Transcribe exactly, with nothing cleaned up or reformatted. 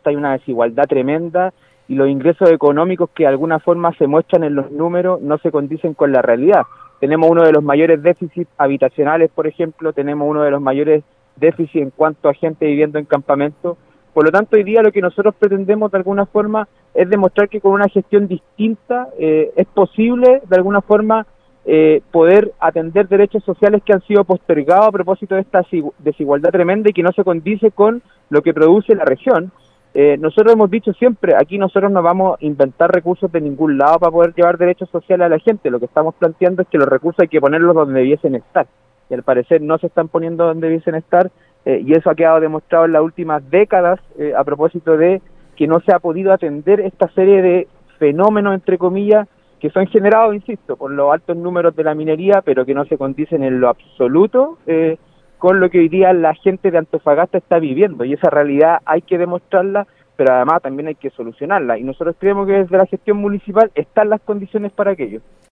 Antofagasta hay una desigualdad tremenda y los ingresos económicos que de alguna forma se muestran en los números no se condicen con la realidad. Tenemos uno de los mayores déficits habitacionales, por ejemplo, tenemos uno de los mayores déficits en cuanto a gente viviendo en campamentos. Por lo tanto, hoy día lo que nosotros pretendemos de alguna forma es demostrar que con una gestión distinta eh, es posible de alguna forma eh, poder atender derechos sociales que han sido postergados a propósito de esta desigualdad tremenda y que no se condice con lo que produce la región. Eh, nosotros hemos dicho siempre, aquí nosotros no vamos a inventar recursos de ningún lado para poder llevar derechos sociales a la gente. Lo que estamos planteando es que los recursos hay que ponerlos donde debiesen estar. Y al parecer no se están poniendo donde debiesen estar, eh, y eso ha quedado demostrado en las últimas décadas eh, a propósito de que no se ha podido atender esta serie de fenómenos, entre comillas, que son generados, insisto, por los altos números de la minería, pero que no se condicen en lo absoluto eh, con lo que hoy día la gente de Antofagasta está viviendo, y esa realidad hay que demostrarla, pero además también hay que solucionarla, y nosotros creemos que desde la gestión municipal están las condiciones para aquello.